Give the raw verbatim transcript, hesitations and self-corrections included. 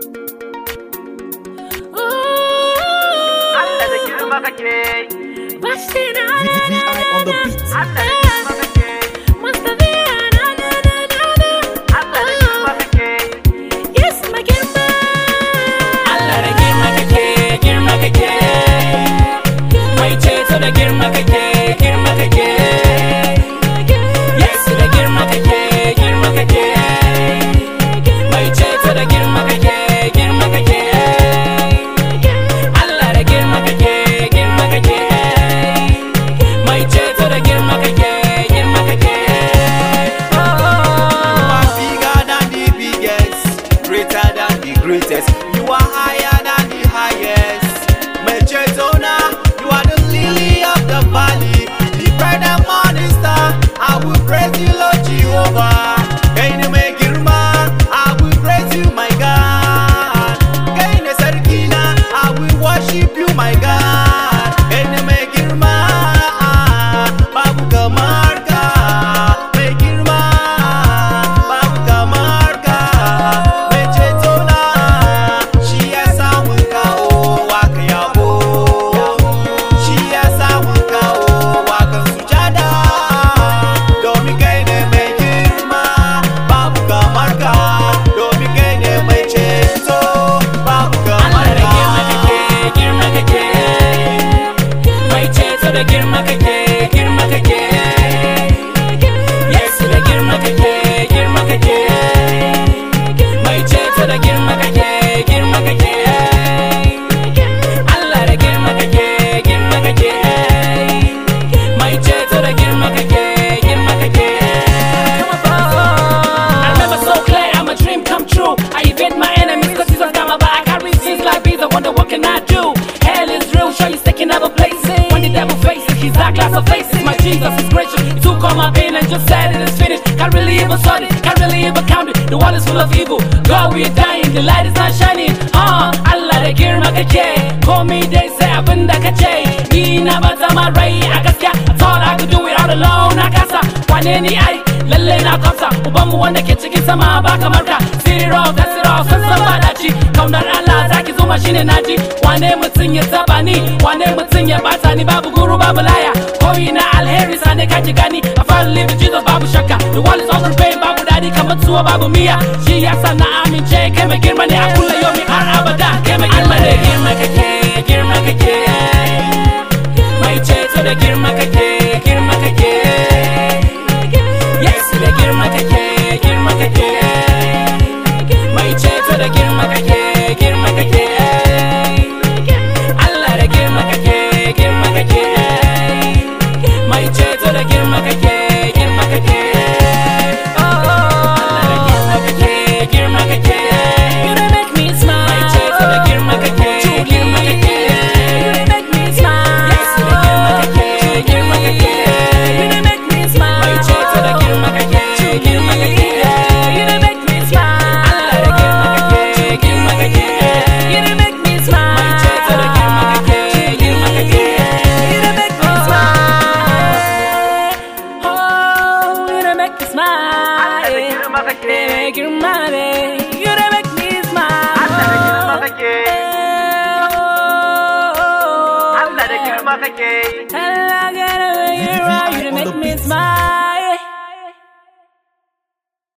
Allah da girma kake. Bashina V I on the beat. Allah da girma kake. Mustafa na na na na na. Allah da girma kake. Yes, my girma. Allah da girma kake, girma kake. Mai ceto da girma kake, girma kake. Yes, da girma kake, girma kake. Mai ceto da girma kake, girma kake. Allah da girma kake, girma kake. Mai ceto da girma kake, girma kake. You are bigger than the biggest, greater than the greatest. You are higher than the highest. Mechetona, you are the lily of the valley, the bright and morning star. I will praise you, Lord Jehovah. Kaine mai girma, I will praise you, my God. Kaine sarkina, I will worship you, my God. Kaine mai girma, babu kamar ka. Mai girma, babu kamar ka. Mechetona, shi ya samu kawo waka yabo. Shi ya samu kawo wakan sujada. Domin kai ne mai girma, babu kamar ka. Domin kai ne mai ceto, babu kamar Allah da girma ka. kake, girma kake. Mai ceto da girma kake, girma kake. Yes, da girma kake, girma kake. Mai ceto da girma kake, girma kake. Allah da girma kake, girma kake. Mai ceto da girma kake, girma kake. I remember so clear, I'm a dream come true. I evade my enemies cause Jesus got my back. I carry sins like bees, I wonder what can I do? Hell is real, sure you sticking other places. When the devil faces, he's that glass of faces. My Jesus is gracious, he took all my pain and just said it is finished. Can't really even sort it, can't really even count it. The world is full of evil, God we're dying, the light is not shining. Uh, Allah da girma kake, call me they say abinda kace. Ni na bata ma rai a gaskiya, I thought I could do it all alone. Na kasa, wane ni ai, lalle na kafsa. Ubanmu wanda ke cikin sama ba kamar ka. Zero, that's it all, sassan ba daci. Kaunar Allah zaki zuma shine naji. Wane mutum ya taba ni, wane mutum ya bata ni. Babu guru babu laya, koyi na alheri sane kake gani. I finally live with Jesus babu shakka. The world is all in pain, babu dadi kamar tuwo babu miya. Shi yasa na amince kai mai girma ne a kulla yomi har abada. Kai mai girma ne, girma kake, girma kake. Mai ceto da girma kake, girma kake. Yes, da girma kake, girma kake. Mai ceto da girma kake, girma kake. Allah da girma kake, girma kake. Mai ceto da girma kake, girma kake. Allah da girma kake, girma kake. You don't make me smile. Mai ceto da girma kake, girma kake. You don't make me smile. Yes, da girma kake, girma kake. You don't make me smile. Mai ceto da girma kake, girma kake. You don't make me smile. Allah da girma kake, girma kake. You don't make me smile. Mai ceto da girma kake, girma kake. You don't make me smile. Oh, you don't make me smile. Allah da girma kake. Eh, girma ne. You don't make me smile. Allah da girma kake. Eh, oh, Allah da girma kake.